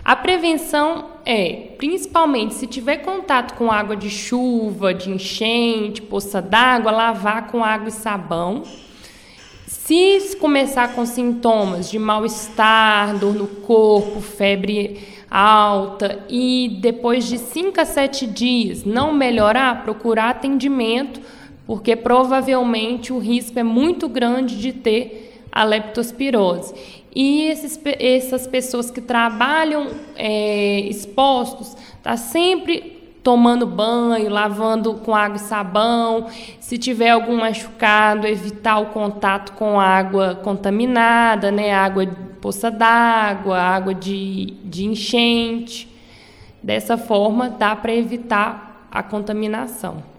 A prevenção é, principalmente, se tiver contato com água de chuva, de enchente, poça d'água, lavar com água e sabão. Se começar com sintomas de mal-estar, dor no corpo, febre alta e depois de 5 a 7 dias não melhorar, procurar atendimento, porque provavelmente o risco é muito grande de ter a leptospirose. E essas pessoas que trabalham expostos, tá sempre tomando banho, lavando com água e sabão. Se tiver algum machucado, evitar o contato com água contaminada, né? Água de poça d'água, água de enchente. Dessa forma, dá para evitar a contaminação.